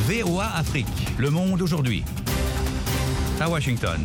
VOA Afrique, le monde aujourd'hui. À Washington.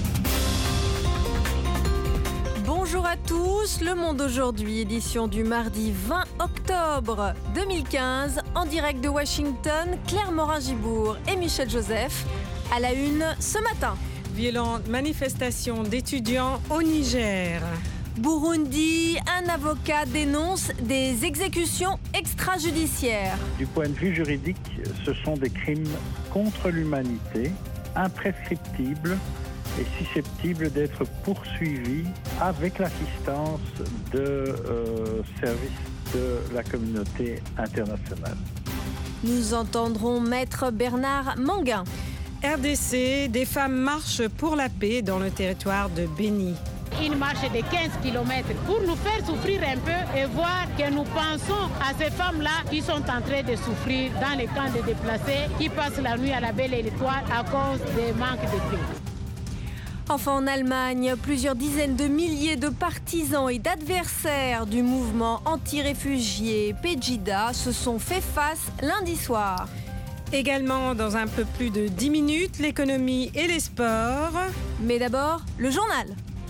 Bonjour à tous, Le Monde aujourd'hui, édition du mardi 20 octobre 2015, en direct de Washington, Claire Morin-Gibourg et Michel Joseph. À la une ce matin. Violente manifestation d'étudiants au Niger. Burundi, un avocat dénonce des exécutions extrajudiciaires. Du point de vue juridique, ce sont des crimes contre l'humanité, imprescriptibles et susceptibles d'être poursuivis avec l'assistance de services de la communauté internationale. Nous entendrons Maître Bernard Manguin. RDC, des femmes marchent pour la paix dans le territoire de Beni. Une marche de 15 km pour nous faire souffrir un peu et voir que nous pensons à ces femmes-là qui sont en train de souffrir dans les camps de déplacés, qui passent la nuit à la belle étoile à cause des manques de paix. Enfin, en Allemagne, plusieurs dizaines de milliers de partisans et d'adversaires du mouvement anti-réfugiés Pegida se sont fait face lundi soir. Également, dans un peu plus de 10 minutes, l'économie et les sports. Mais d'abord, le journal.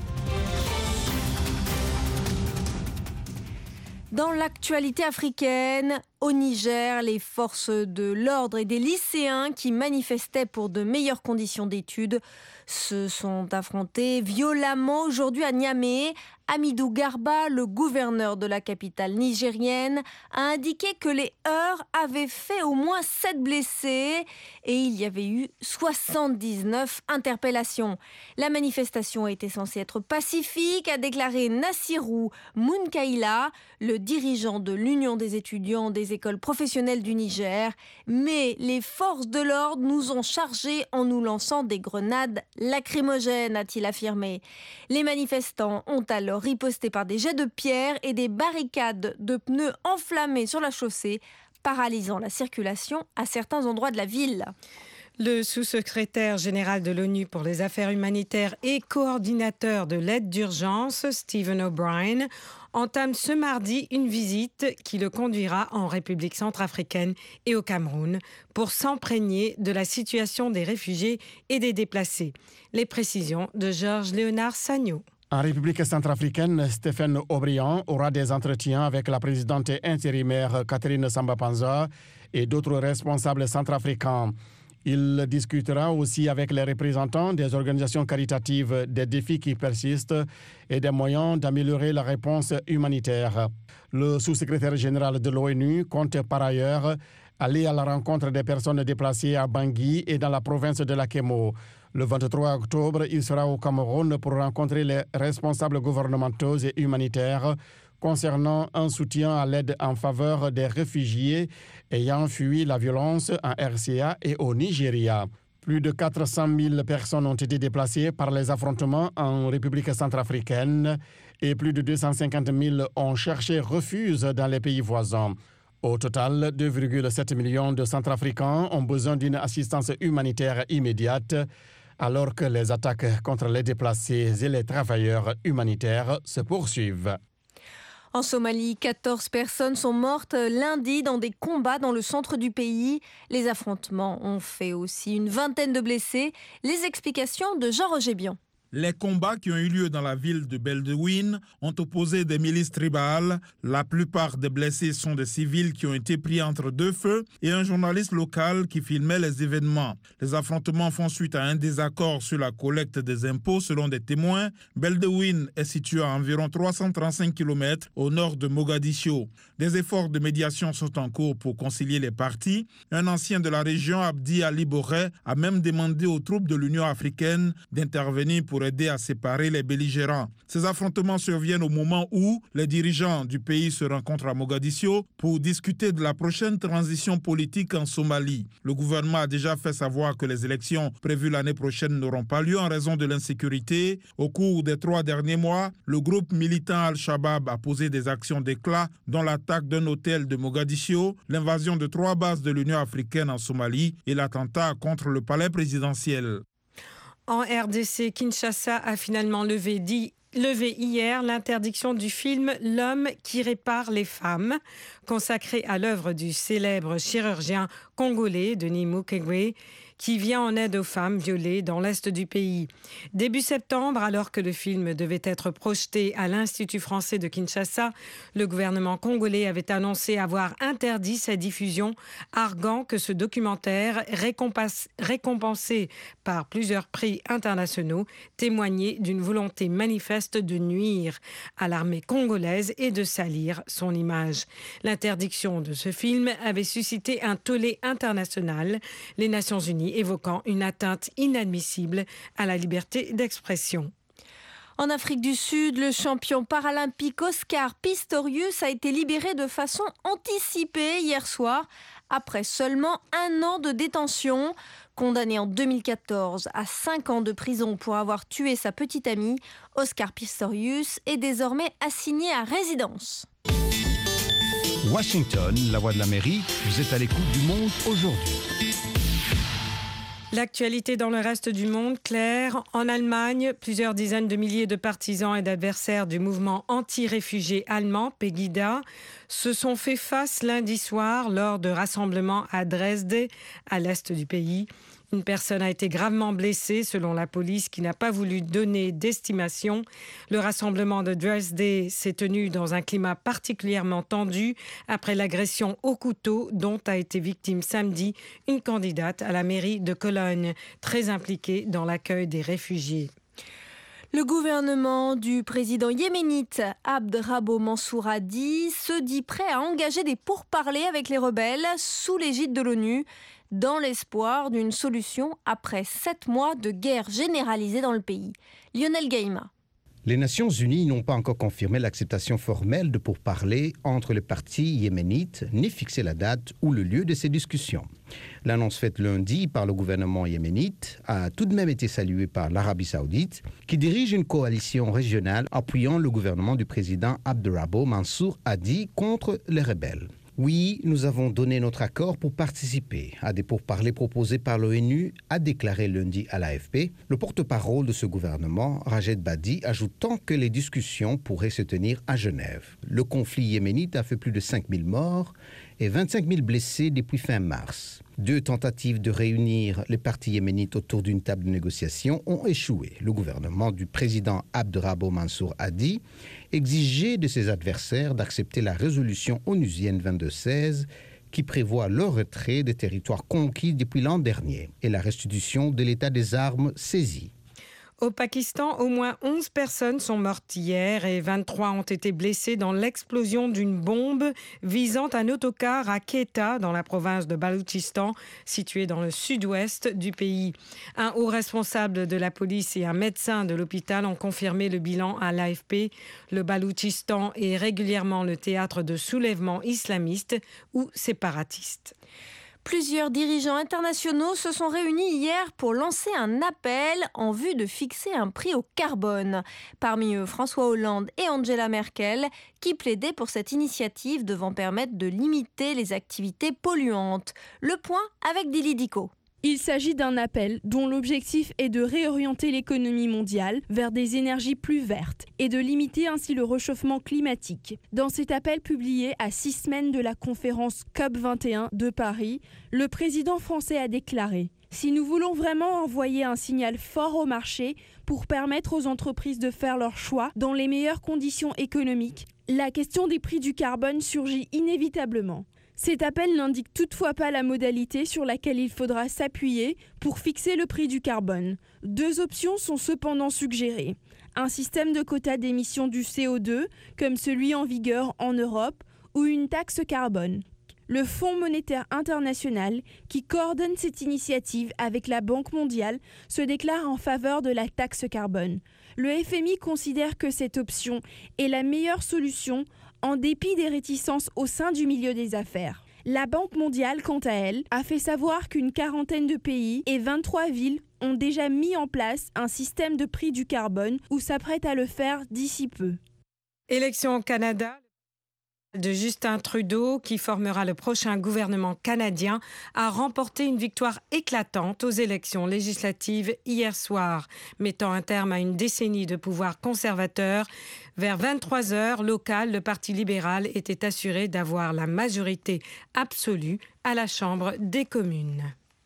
Dans l'actualité africaine, au Niger, les forces de l'ordre et des lycéens qui manifestaient pour de meilleures conditions d'études se sont affrontés violemment aujourd'hui à Niamey. Hamidou Garba, le gouverneur de la capitale nigérienne, a indiqué que les heurts avaient fait au moins 7 blessés et il y avait eu 79 interpellations. La manifestation était censée être pacifique, a déclaré Nassirou Mounkaila, le dirigeant de l'Union des étudiants des écoles professionnelles du Niger. Mais les forces de l'ordre nous ont chargés en nous lançant des grenades lacrymogènes, a-t-il affirmé. Les manifestants ont alors riposté par des jets de pierre et des barricades de pneus enflammés sur la chaussée, paralysant la circulation à certains endroits de la ville. Le sous-secrétaire général de l'ONU pour les affaires humanitaires et coordinateur de l'aide d'urgence, Stephen O'Brien, entame ce mardi une visite qui le conduira en République centrafricaine et au Cameroun pour s'imprégner de la situation des réfugiés et des déplacés. Les précisions de Georges-Léonard Sagno. En République centrafricaine, Stephen O'Brien aura des entretiens avec la présidente intérimaire Catherine Samba-Panza et d'autres responsables centrafricains. Il discutera aussi avec les représentants des organisations caritatives des défis qui persistent et des moyens d'améliorer la réponse humanitaire. Le sous-secrétaire général de l'ONU compte par ailleurs aller à la rencontre des personnes déplacées à Bangui et dans la province de l'Akemo. Le 23 octobre, il sera au Cameroun pour rencontrer les responsables gouvernementaux et humanitaires concernant un soutien à l'aide en faveur des réfugiés ayant fui la violence en RCA et au Nigeria. Plus de 400 000 personnes ont été déplacées par les affrontements en République centrafricaine et plus de 250 000 ont cherché refuge dans les pays voisins. Au total, 2,7 millions de Centrafricains ont besoin d'une assistance humanitaire immédiate, alors que les attaques contre les déplacés et les travailleurs humanitaires se poursuivent. En Somalie, 14 personnes sont mortes lundi dans des combats dans le centre du pays. Les affrontements ont fait aussi une vingtaine de blessés. Les explications de Jean-Roger Bion. Les combats qui ont eu lieu dans la ville de Beledweyne ont opposé des milices tribales. La plupart des blessés sont des civils qui ont été pris entre deux feux et un journaliste local qui filmait les événements. Les affrontements font suite à un désaccord sur la collecte des impôts selon des témoins. Beledweyne est situé à environ 335 km au nord de Mogadiscio. Des efforts de médiation sont en cours pour concilier les parties. Un ancien de la région, Abdi Ali Boré, a même demandé aux troupes de l'Union africaine d'intervenir pour aider à séparer les belligérants. Ces affrontements surviennent au moment où les dirigeants du pays se rencontrent à Mogadiscio pour discuter de la prochaine transition politique en Somalie. Le gouvernement a déjà fait savoir que les élections prévues l'année prochaine n'auront pas lieu en raison de l'insécurité. Au cours des 3 derniers mois, le groupe militant Al-Shabaab a posé des actions d'éclat, dont l'attaque d'un hôtel de Mogadiscio, l'invasion de 3 bases de l'Union africaine en Somalie et l'attentat contre le palais présidentiel. En RDC, Kinshasa a finalement levé hier l'interdiction du film « L'homme qui répare les femmes », consacré à l'œuvre du célèbre chirurgien congolais, Denis Mukwege, qui vient en aide aux femmes violées dans l'est du pays. Début septembre, alors que le film devait être projeté à l'Institut français de Kinshasa, le gouvernement congolais avait annoncé avoir interdit sa diffusion, arguant que ce documentaire, récompensé par plusieurs prix internationaux, témoignait d'une volonté manifeste de nuire à l'armée congolaise et de salir son image. L'interdiction de ce film avait suscité un tollé international, les Nations Unies évoquant une atteinte inadmissible à la liberté d'expression. En Afrique du Sud, le champion paralympique Oscar Pistorius a été libéré de façon anticipée hier soir, après seulement 1 an de détention. Condamné en 2014 à 5 ans de prison pour avoir tué sa petite amie, Oscar Pistorius est désormais assigné à résidence. Washington, la voix de l'Amérique, vous êtes à l'écoute du Monde aujourd'hui. L'actualité dans le reste du monde, Claire. En Allemagne, plusieurs dizaines de milliers de partisans et d'adversaires du mouvement anti-réfugiés allemand, Pegida, se sont fait face lundi soir lors de rassemblements à Dresde, à l'est du pays. Une personne a été gravement blessée, selon la police, qui n'a pas voulu donner d'estimation. Le rassemblement de Dresde s'est tenu dans un climat particulièrement tendu après l'agression au couteau dont a été victime samedi une candidate à la mairie de Cologne, très impliquée dans l'accueil des réfugiés. Le gouvernement du président yéménite Abd Rabo Mansour Hadi se dit prêt à engager des pourparlers avec les rebelles sous l'égide de l'ONU, dans l'espoir d'une solution après 7 mois de guerre généralisée dans le pays. Lionel Gaïma. Les Nations Unies n'ont pas encore confirmé l'acceptation formelle de pourparlers entre les partis yéménites, ni fixé la date ou le lieu de ces discussions. L'annonce faite lundi par le gouvernement yéménite a tout de même été saluée par l'Arabie saoudite, qui dirige une coalition régionale appuyant le gouvernement du président Abd Rabo Mansour Hadi contre les rebelles. Oui, nous avons donné notre accord pour participer à des pourparlers proposés par l'ONU, a déclaré lundi à l'AFP le porte-parole de ce gouvernement, Rajed Badi, ajoutant que les discussions pourraient se tenir à Genève. Le conflit yéménite a fait plus de 5000 morts et 25 000 blessés depuis fin mars. 2 tentatives de réunir les partis yéménites autour d'une table de négociation ont échoué. Le gouvernement du président Abd Rabo Mansour Hadi exigeait de ses adversaires d'accepter la résolution onusienne 2216 qui prévoit le retrait des territoires conquis depuis l'an dernier et la restitution de l'état des armes saisies. Au Pakistan, au moins 11 personnes sont mortes hier et 23 ont été blessées dans l'explosion d'une bombe visant un autocar à Quetta, dans la province de Baloutchistan, située dans le sud-ouest du pays. Un haut responsable de la police et un médecin de l'hôpital ont confirmé le bilan à l'AFP. Le Baloutchistan est régulièrement le théâtre de soulèvements islamistes ou séparatistes. Plusieurs dirigeants internationaux se sont réunis hier pour lancer un appel en vue de fixer un prix au carbone. Parmi eux, François Hollande et Angela Merkel, qui plaidaient pour cette initiative devant permettre de limiter les activités polluantes. Le point avec Dili Diko. Il s'agit d'un appel dont l'objectif est de réorienter l'économie mondiale vers des énergies plus vertes et de limiter ainsi le réchauffement climatique. Dans cet appel publié à 6 semaines de la conférence COP21 de Paris, le président français a déclaré « Si nous voulons vraiment envoyer un signal fort au marché pour permettre aux entreprises de faire leurs choix dans les meilleures conditions économiques, la question des prix du carbone surgit inévitablement. » Cet appel n'indique toutefois pas la modalité sur laquelle il faudra s'appuyer pour fixer le prix du carbone. 2 options sont cependant suggérées. Un système de quotas d'émissions du CO2, comme celui en vigueur en Europe, ou une taxe carbone. Le Fonds monétaire international, qui coordonne cette initiative avec la Banque mondiale, se déclare en faveur de la taxe carbone. Le FMI considère que cette option est la meilleure solution en dépit des réticences au sein du milieu des affaires. La Banque mondiale, quant à elle, a fait savoir qu'une quarantaine de pays et 23 villes ont déjà mis en place un système de prix du carbone ou s'apprêtent à le faire d'ici peu. Élection au Canada. de Justin Trudeau, qui formera le prochain gouvernement canadien, a remporté une victoire éclatante aux élections législatives hier soir, mettant un terme à une décennie de pouvoir conservateur. Vers 23h local, le Parti libéral était assuré d'avoir la majorité absolue à la Chambre des communes.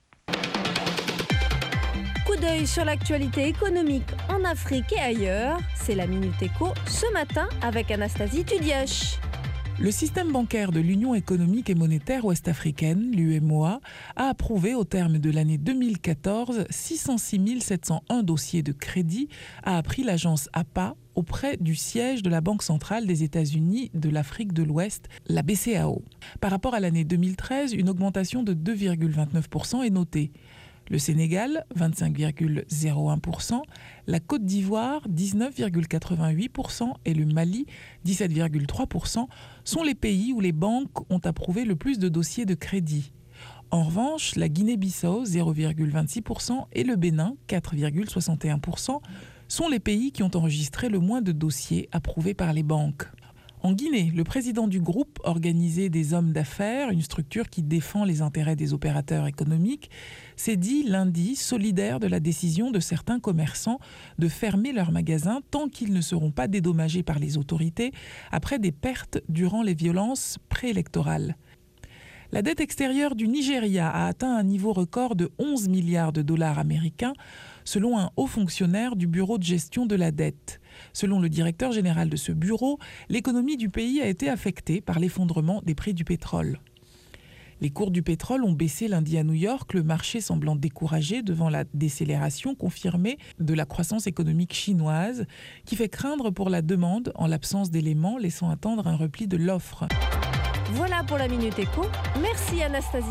Coup d'œil sur l'actualité économique en Afrique et ailleurs. C'est la Minute Éco ce matin avec Anastasie Tudiache. Le système bancaire de l'Union économique et monétaire ouest-africaine, l'UEMOA, a approuvé au terme de l'année 2014 606 701 dossiers de crédit, a appris l'agence APA auprès du siège de la Banque centrale des États-Unis de l'Afrique de l'Ouest, la BCAO. Par rapport à l'année 2013, une augmentation de 2,29% est notée. Le Sénégal, 25,01%, la Côte d'Ivoire, 19,88% et le Mali, 17,3%, sont les pays où les banques ont approuvé le plus de dossiers de crédit. En revanche, la Guinée-Bissau, 0,26% et le Bénin, 4,61%, sont les pays qui ont enregistré le moins de dossiers approuvés par les banques. En Guinée, le président du groupe organisé des hommes d'affaires, une structure qui défend les intérêts des opérateurs économiques, s'est dit lundi solidaire de la décision de certains commerçants de fermer leurs magasins tant qu'ils ne seront pas dédommagés par les autorités après des pertes durant les violences préélectorales. La dette extérieure du Nigeria a atteint un niveau record de 11 milliards de dollars américains, selon un haut fonctionnaire du bureau de gestion de la dette. Selon le directeur général de ce bureau, l'économie du pays a été affectée par l'effondrement des prix du pétrole. Les cours du pétrole ont baissé lundi à New York, le marché semblant découragé devant la décélération confirmée de la croissance économique chinoise, qui fait craindre pour la demande en l'absence d'éléments laissant attendre un repli de l'offre. Voilà pour la Minute Éco. Merci Anastasie.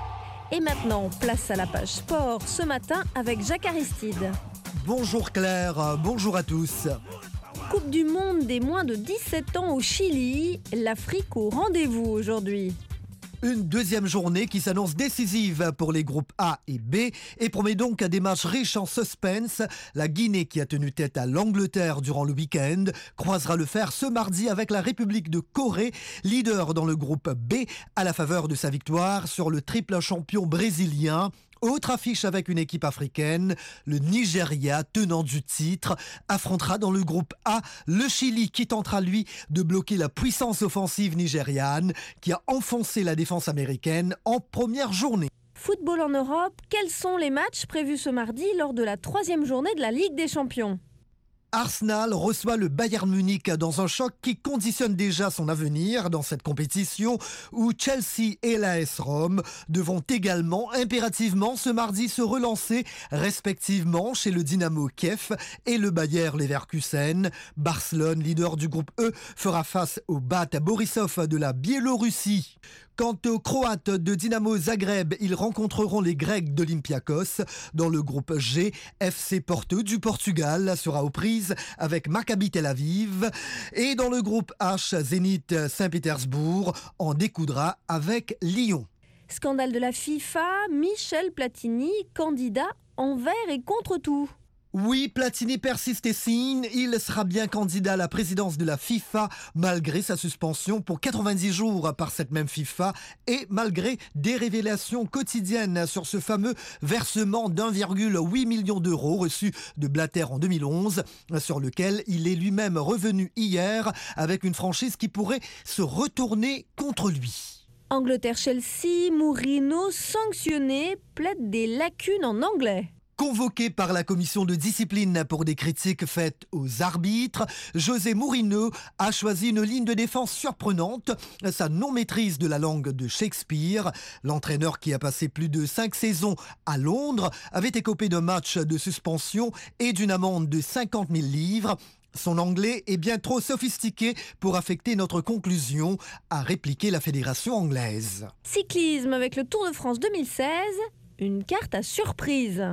Et maintenant, place à la page sport ce matin avec Jacques Aristide. Bonjour Claire, bonjour à tous. Coupe du monde des moins de 17 ans au Chili, l'Afrique au rendez-vous aujourd'hui. Une deuxième journée qui s'annonce décisive pour les groupes A et B et promet donc des matchs riches en suspense. La Guinée, qui a tenu tête à l'Angleterre durant le week-end, croisera le fer ce mardi avec la République de Corée, leader dans le groupe B, à la faveur de sa victoire sur le triple champion brésilien. Autre affiche avec une équipe africaine, le Nigeria, tenant du titre, affrontera dans le groupe A le Chili qui tentera lui de bloquer la puissance offensive nigériane qui a enfoncé la défense américaine en première journée. Football en Europe, quels sont les matchs prévus ce mardi lors de la 3e journée de la Ligue des Champions ? Arsenal reçoit le Bayern Munich dans un choc qui conditionne déjà son avenir dans cette compétition où Chelsea et l'AS Rome devront également impérativement ce mardi se relancer respectivement chez le Dynamo Kiev et le Bayer Leverkusen. Barcelone, leader du groupe E, fera face au BAT Borisov de la Biélorussie. Quant aux Croates de Dynamo Zagreb, ils rencontreront les Grecs d'Olympiakos. Dans le groupe G, FC Porto du Portugal sera aux prises avec Maccabi Tel Aviv. Et dans le groupe H, Zénith Saint-Pétersbourg en découdra avec Lyon. Scandale de la FIFA, Michel Platini, candidat envers et contre tout. Oui, Platini persiste et signe. Il sera bien candidat à la présidence de la FIFA malgré sa suspension pour 90 jours par cette même FIFA et malgré des révélations quotidiennes sur ce fameux versement d'1,8 million d'euros reçu de Blatter en 2011, sur lequel il est lui-même revenu hier avec une franchise qui pourrait se retourner contre lui. Angleterre-Chelsea, Mourinho sanctionné, plaide des lacunes en anglais. Convoqué par la commission de discipline pour des critiques faites aux arbitres, José Mourinho a choisi une ligne de défense surprenante, sa non-maîtrise de la langue de Shakespeare. L'entraîneur qui a passé plus de 5 saisons à Londres avait écopé d'un match de suspension et d'une amende de 50 000 livres. Son anglais est bien trop sophistiqué pour affecter notre conclusion, a répliqué la fédération anglaise. Cyclisme avec le Tour de France 2016, une carte à surprise.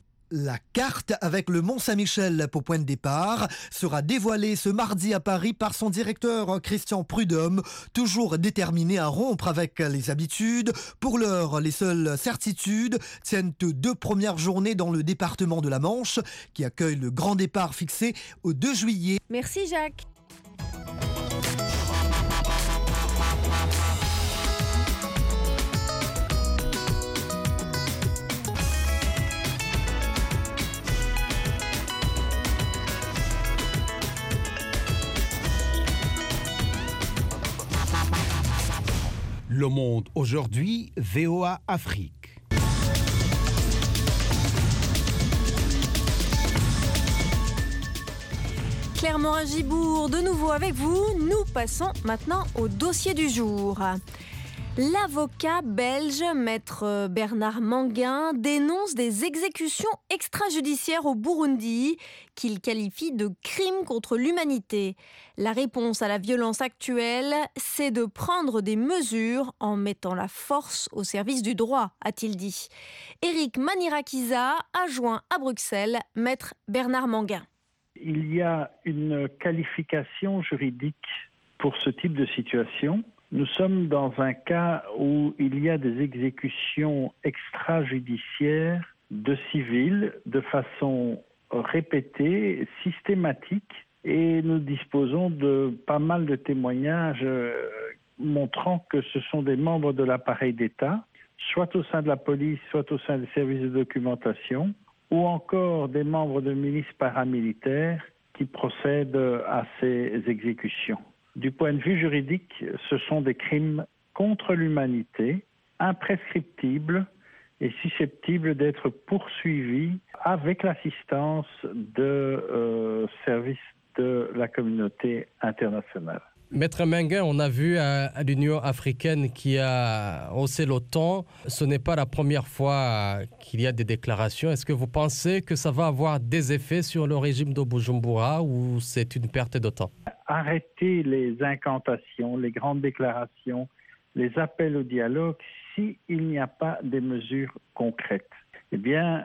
La carte avec le Mont-Saint-Michel pour point de départ sera dévoilée ce mardi à Paris par son directeur Christian Prudhomme, toujours déterminé à rompre avec les habitudes. Pour l'heure, les seules certitudes tiennent aux 2 premières journées dans le département de la Manche, qui accueille le grand départ fixé au 2 juillet. Merci Jacques. Le Monde aujourd'hui, VOA Afrique. Claire Morin-Gibour, de nouveau avec vous. Nous passons maintenant au dossier du jour. L'avocat belge, maître Bernard Manguin, dénonce des exécutions extrajudiciaires au Burundi qu'il qualifie de crimes contre l'humanité. La réponse à la violence actuelle, c'est de prendre des mesures en mettant la force au service du droit, a-t-il dit. Éric Manirakiza a joint à Bruxelles maître Bernard Manguin. Il y a une qualification juridique pour ce type de situation. Nous sommes dans un cas où il y a des exécutions extrajudiciaires de civils de façon répétée, systématique, et nous disposons de pas mal de témoignages montrant que ce sont des membres de l'appareil d'État, soit au sein de la police, soit au sein des services de documentation, ou encore des membres de milices paramilitaires qui procèdent à ces exécutions. Du point de vue juridique, ce sont des crimes contre l'humanité, imprescriptibles et susceptibles d'être poursuivis avec l'assistance de services de la communauté internationale. Maître Manguin, on a vu l'Union africaine qui a haussé le ton. Ce n'est pas la première fois qu'il y a des déclarations. Est-ce que vous pensez que ça va avoir des effets sur le régime de Bujumbura ou c'est une perte de temps? Arrêter les incantations, les grandes déclarations, les appels au dialogue, s'il n'y a pas des mesures concrètes. Eh bien,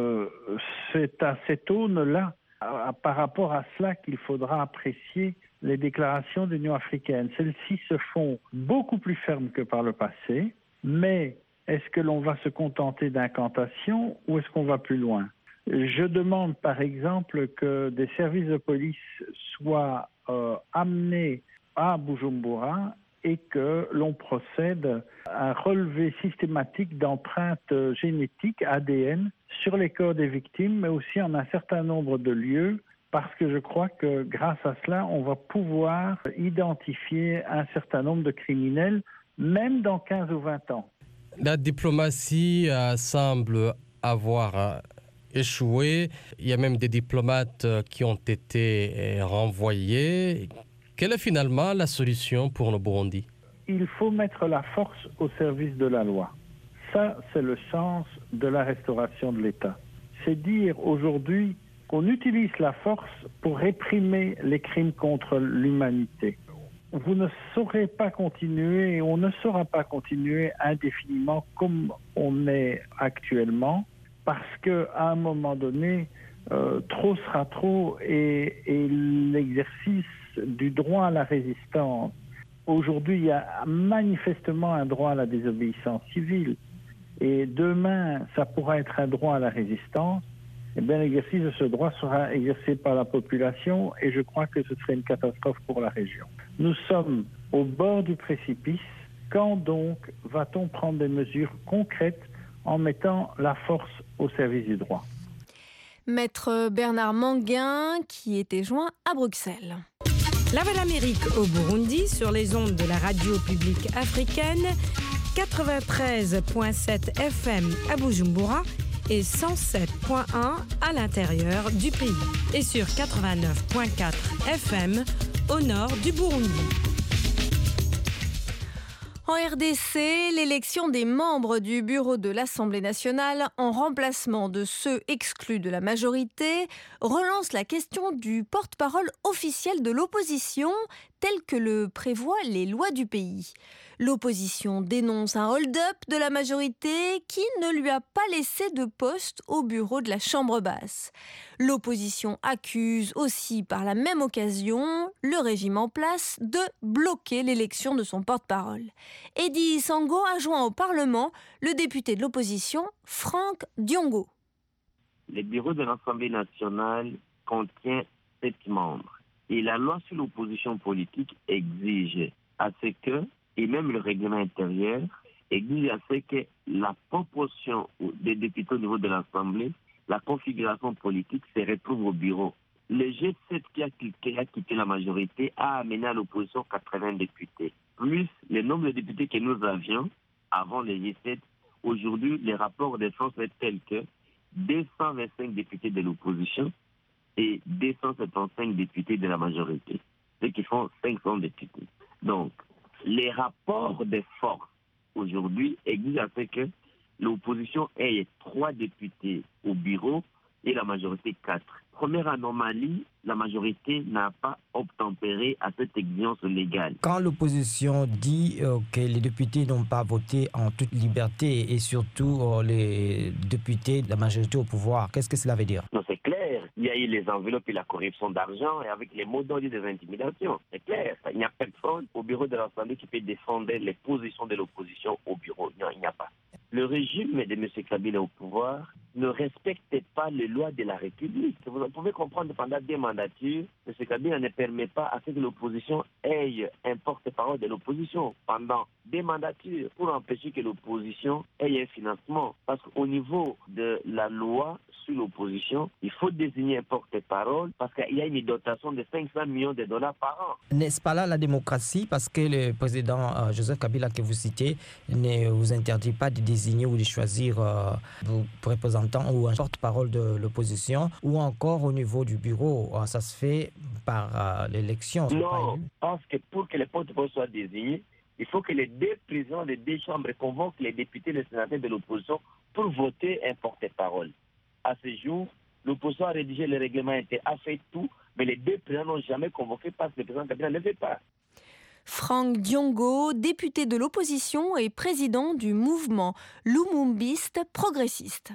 c'est à cette aune-là, par rapport à cela, qu'il faudra apprécier les déclarations de l'Union africaine. Celles-ci se font beaucoup plus fermes que par le passé, mais est-ce que l'on va se contenter d'incantations ou est-ce qu'on va plus loin? Je demande par exemple que des services de police soient amenés à Bujumbura et que l'on procède à un relevé systématique d'empreintes génétiques ADN sur les corps des victimes, mais aussi en un certain nombre de lieux, parce que je crois que grâce à cela, on va pouvoir identifier un certain nombre de criminels, même dans 15 ou 20 ans. La diplomatie semble avoir échoué. Il y a même des diplomates qui ont été renvoyés. Quelle est finalement la solution pour le Burundi? Il faut mettre la force au service de la loi. Ça, c'est le sens de la restauration de l'État. C'est dire aujourd'hui qu'on utilise la force pour réprimer les crimes contre l'humanité. Vous ne saurez pas continuer, on ne saura pas continuer indéfiniment comme on est actuellement, parce qu'à un moment donné, trop sera trop et l'exercice du droit à la résistance. Aujourd'hui, il y a manifestement un droit à la désobéissance civile et demain, ça pourra être un droit à la résistance. Eh bien, l'exercice de ce droit sera exercé par la population et je crois que ce serait une catastrophe pour la région. Nous sommes au bord du précipice. Quand donc va-t-on prendre des mesures concrètes en mettant la force au service du droit? Maître Bernard Manguin qui était joint à Bruxelles. La Voix d'Amérique au Burundi sur les ondes de la radio publique africaine, 93.7 FM à Bujumbura et 107.1 à l'intérieur du pays et sur 89.4 FM au nord du Burundi. En RDC, l'élection des membres du bureau de l'Assemblée nationale en remplacement de ceux exclus de la majorité relance la question du porte-parole officiel de l'opposition tel que le prévoient les lois du pays. L'opposition dénonce un hold-up de la majorité qui ne lui a pas laissé de poste au bureau de la Chambre basse. L'opposition accuse aussi par la même occasion le régime en place de bloquer l'élection de son porte-parole. Eddy Sango a joint au Parlement le député de l'opposition, Franck Diongo. Le bureau de l'Assemblée nationale contient 7 membres. Et la loi sur l'opposition politique exige à ce que, et même le règlement intérieur, exige à ce que la proportion des députés au niveau de l'Assemblée, la configuration politique se retrouve au bureau. le G7 qui a quitté la majorité a amené à l'opposition 80 députés. Plus le nombre de députés que nous avions avant le G7, aujourd'hui, les rapports de force est tel que 225 députés de l'opposition et 275 députés de la majorité, ce qui font 500 députés. Donc, les rapports de force aujourd'hui exigent à ce que l'opposition ait 3 députés au bureau et la majorité 4. Première anomalie, la majorité n'a pas obtempéré à cette exigence légale. Quand l'opposition dit que les députés n'ont pas voté en toute liberté et surtout les députés de la majorité au pouvoir, qu'est-ce que cela veut dire? Non, c'est clair. Il y a eu les enveloppes et la corruption d'argent et avec les mots d'ordre des intimidations. C'est clair. Il n'y a personne au bureau de l'Assemblée qui peut défendre les positions de l'opposition au bureau. Non, il n'y a pas. Le régime de M. Kabila au pouvoir ne respecte pas les lois de la République. Vous pouvez comprendre, pendant 2 mandatures, M. Kabila ne permet pas à ce que l'opposition ait un porte-parole de l'opposition pendant 2 mandatures pour empêcher que l'opposition ait un financement. Parce qu'au niveau de la loi sur l'opposition, il faut désigner un porte-parole parce qu'il y a une dotation de 500 millions de dollars par an. N'est-ce pas là la démocratie? Parce que le président Joseph Kabila que vous citez ne vous interdit pas de désigner ou de choisir vos représentants ou un porte-parole de l'opposition, ou encore au niveau du bureau, ça se fait par l'élection. Non, parce que pour que les porte-parole soient désignés, il faut que les 2 présidents des 2 chambres convoquent les députés et les sénateurs de l'opposition pour voter un porte-parole. À ce jour, l'opposition a rédigé le règlement interne, a fait tout, mais les 2 présidents n'ont jamais convoqué parce que le président Kabila ne le fait pas. Franck Diongo, député de l'opposition et président du mouvement lumumbiste progressiste.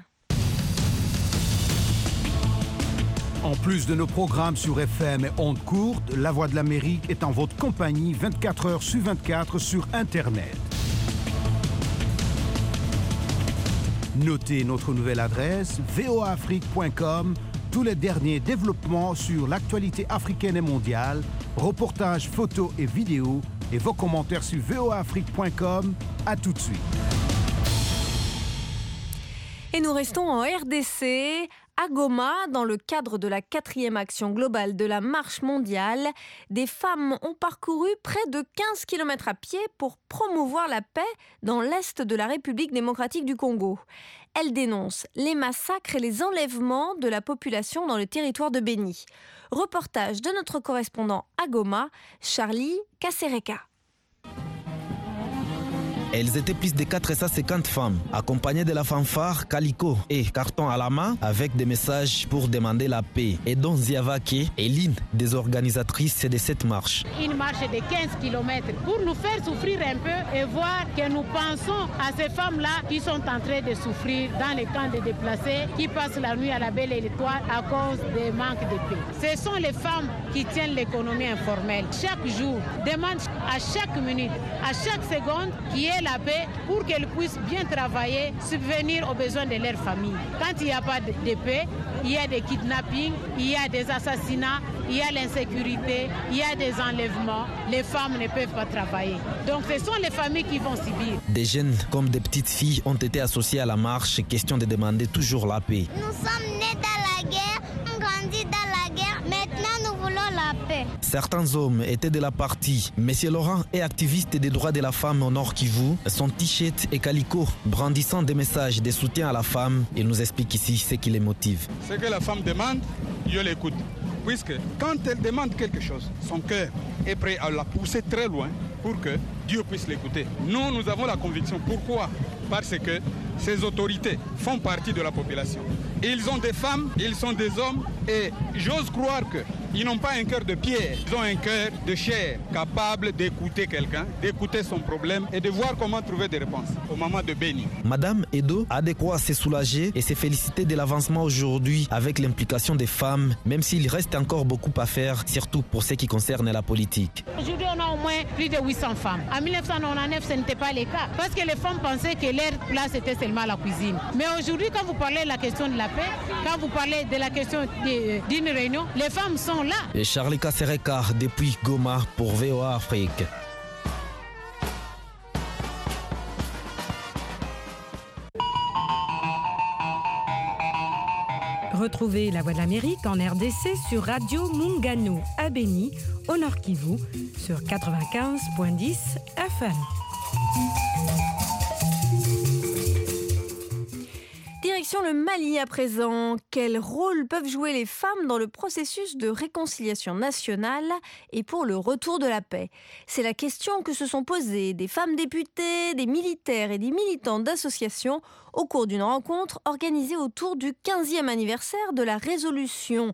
En plus de nos programmes sur FM et ondes courtes, La Voix de l'Amérique est en votre compagnie 24 heures sur 24 sur Internet. Notez notre nouvelle adresse voaafrique.com. Tous les derniers développements sur l'actualité africaine et mondiale, reportages, photos et vidéos, et vos commentaires sur voaafrique.com. À tout de suite. Et nous restons en RDC. À Goma, dans le cadre de la 4e action globale de la marche mondiale, des femmes ont parcouru près de 15 km à pied pour promouvoir la paix dans l'est de la République démocratique du Congo. Elles dénoncent les massacres et les enlèvements de la population dans le territoire de Béni. Reportage de notre correspondant à Goma, Charlie Kasereka. Elles étaient plus de 450 femmes, accompagnées de la fanfare Calico et carton à la main, avec des messages pour demander la paix. Et dont Ziavake est l'une des organisatrices de cette marche. Une marche de 15 km pour nous faire souffrir un peu et voir que nous pensons à ces femmes-là qui sont en train de souffrir dans les camps de déplacés, qui passent la nuit à la belle étoile à cause des manques de paix. Ce sont les femmes qui tiennent l'économie informelle. Chaque jour, demandent à chaque minute, à chaque seconde, qui est la paix pour qu'elles puissent bien travailler, subvenir aux besoins de leur famille. Quand il n'y a pas de paix, il y a des kidnappings, il y a des assassinats, il y a l'insécurité, il y a des enlèvements. Les femmes ne peuvent pas travailler. Donc ce sont les familles qui vont subir. Des jeunes comme des petites filles ont été associés à la marche, question de demander toujours la paix. Nous sommes nés dans la guerre, on grandit dans la guerre, maintenant nous voulons la paix. Certains hommes étaient de la partie. Monsieur Laurent est activiste des droits de la femme au Nord Kivu. Son t-shirt et calico brandissant des messages de soutien à la femme. Il nous explique ici ce qui les motive. Ce que la femme demande, je l'écoute. Puisque quand elle demande quelque chose, son cœur est prêt à la pousser très loin pour que Dieu puisse l'écouter. Nous avons la conviction. Pourquoi? Parce que ces autorités font partie de la population. Ils ont des femmes, ils sont des hommes et j'ose croire qu'ils n'ont pas un cœur de pierre, ils ont un cœur de chair, capable d'écouter quelqu'un, d'écouter son problème et de voir comment trouver des réponses au moment de Béni. Madame Edo a de quoi se soulager et se féliciter de l'avancement aujourd'hui avec l'implication des femmes, même s'il reste encore beaucoup à faire, surtout pour ce qui concerne la politique. Aujourd'hui, on a au moins plus de 800 femmes. En 1999, ce n'était pas le cas parce que les femmes pensaient que leur place était seulement la cuisine. Mais aujourd'hui, quand vous parlez de la question de la paix, quand vous parlez de la question d'une réunion, les femmes sont là. Et Charlie Kasereka depuis Goma pour VOA Afrique. Retrouvez La Voix de l'Amérique en RDC sur Radio Mungano à Beni, au Nord Kivu, sur 95.10 FM. Direction le Mali à présent. Quel rôle peuvent jouer les femmes dans le processus de réconciliation nationale et pour le retour de la paix ? C'est la question que se sont posées des femmes députées, des militaires et des militants d'associations au cours d'une rencontre organisée autour du 15e anniversaire de la résolution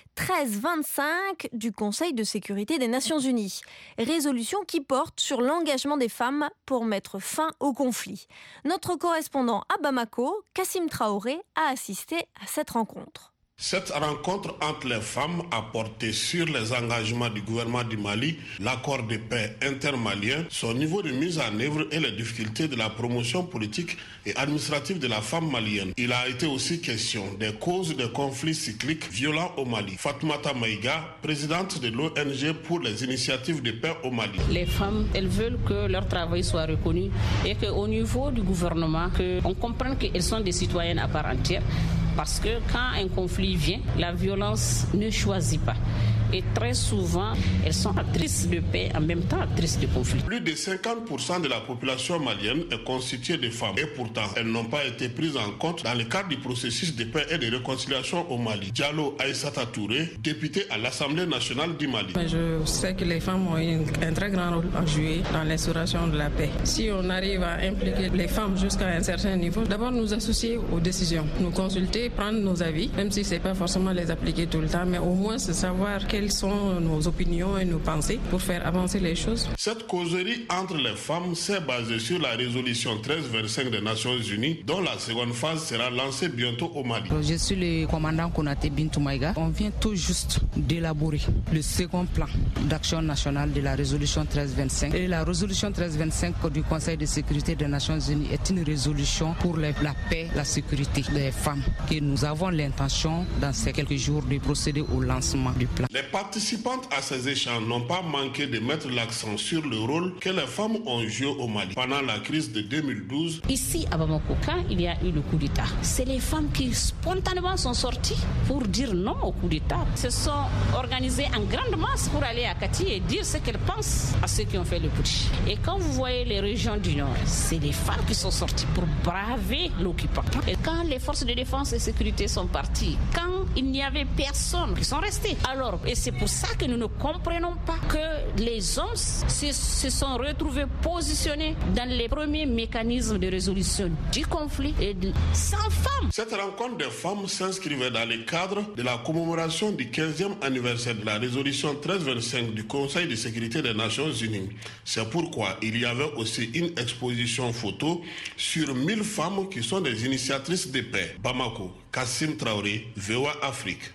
1325 du Conseil de sécurité des Nations Unies. Résolution qui porte sur l'engagement des femmes pour mettre fin au conflit. Notre correspondant à Bamako, Kassim Traoré, a assisté à cette rencontre. Cette rencontre entre les femmes a porté sur les engagements du gouvernement du Mali, l'accord de paix intermalien, son niveau de mise en œuvre et les difficultés de la promotion politique et administrative de la femme malienne. Il a été aussi question des causes des conflits cycliques violents au Mali. Fatoumata Maïga, présidente de l'ONG pour les initiatives de paix au Mali. Les femmes, elles veulent que leur travail soit reconnu et qu'au niveau du gouvernement, on comprenne qu'elles sont des citoyennes à part entière. Parce que quand un conflit vient, la violence ne choisit pas. Et très souvent, elles sont actrices de paix, en même temps actrices de conflit. Plus de 50% de la population malienne est constituée de femmes. Et pourtant, elles n'ont pas été prises en compte dans le cadre du processus de paix et de réconciliation au Mali. Diallo Aïssata Touré, députée à l'Assemblée nationale du Mali. Je sais que les femmes ont un très grand rôle à jouer dans l'instauration de la paix. Si on arrive à impliquer les femmes jusqu'à un certain niveau, d'abord nous associer aux décisions, nous consulter, prendre nos avis, même si ce n'est pas forcément les appliquer tout le temps, mais au moins savoir quelles sont nos opinions et nos pensées pour faire avancer les choses. Cette causerie entre les femmes s'est basée sur la résolution 1325 des Nations Unies, dont la seconde phase sera lancée bientôt au Mali. Je suis le commandant Konaté Bintou Maïga. On vient tout juste d'élaborer le second plan d'action nationale de la résolution 1325. Et la résolution 1325 du Conseil de sécurité des Nations Unies est une résolution pour la paix, la sécurité des femmes. Que nous avons l'intention, dans ces quelques jours, de procéder au lancement du plan. Les participantes à ces échanges n'ont pas manqué de mettre l'accent sur le rôle que les femmes ont joué au Mali pendant la crise de 2012. Ici à Bamako, quand il y a eu le coup d'État, c'est les femmes qui spontanément sont sorties pour dire non au coup d'État. Se sont organisées en grande masse pour aller à Kati et dire ce qu'elles pensent à ceux qui ont fait le putsch. Et quand vous voyez les régions du Nord, c'est les femmes qui sont sorties pour braver l'occupant. Et quand les forces de défense et sécurité sont parties, quand il n'y avait personne, qui sont restés. Alors, et c'est pour ça que nous ne comprenons pas que les hommes se sont retrouvés positionnés dans les premiers mécanismes de résolution du conflit et sans femmes. Cette rencontre des femmes s'inscrivait dans le cadre de la commémoration du 15e anniversaire de la résolution 1325 du Conseil de sécurité des Nations Unies. C'est pourquoi il y avait aussi une exposition photo sur 1000 femmes qui sont des initiatrices de paix. Bamako, Kassim Traoré, VOA Afrique.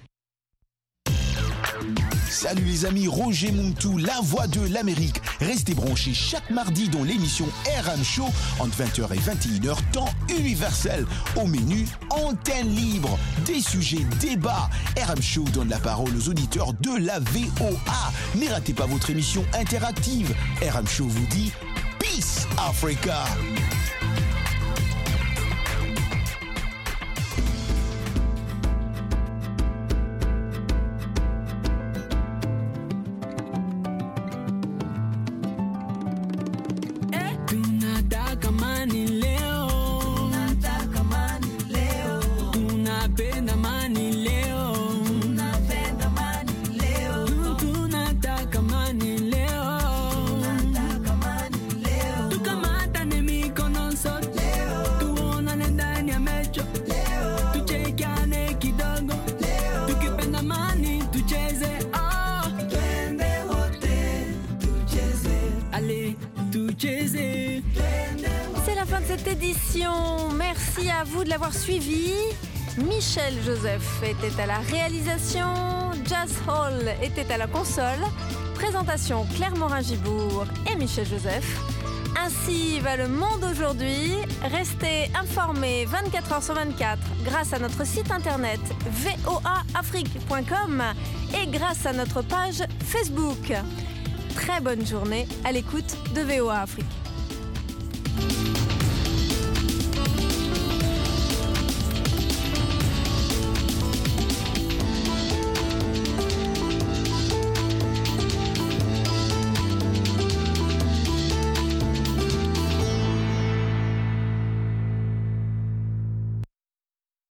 Salut les amis, Roger Muntu, la voix de l'Amérique. Restez branchés chaque mardi dans l'émission RM Show entre 20h et 21h, temps universel. Au menu, antenne libre, des sujets, débats. RM Show donne la parole aux auditeurs de la VOA. Ne ratez pas votre émission interactive. RM Show vous dit Peace Africa. C'est la fin de cette édition. Merci à vous de l'avoir suivi. Michel Joseph était à la réalisation. Jazz Hall était à la console. Présentation Claire Morin-Gibourg et Michel Joseph. Ainsi va le monde aujourd'hui. Restez informés 24h sur 24 grâce à notre site internet voaafrique.com et grâce à notre page Facebook. Très bonne journée à l'écoute de VOA Afrique.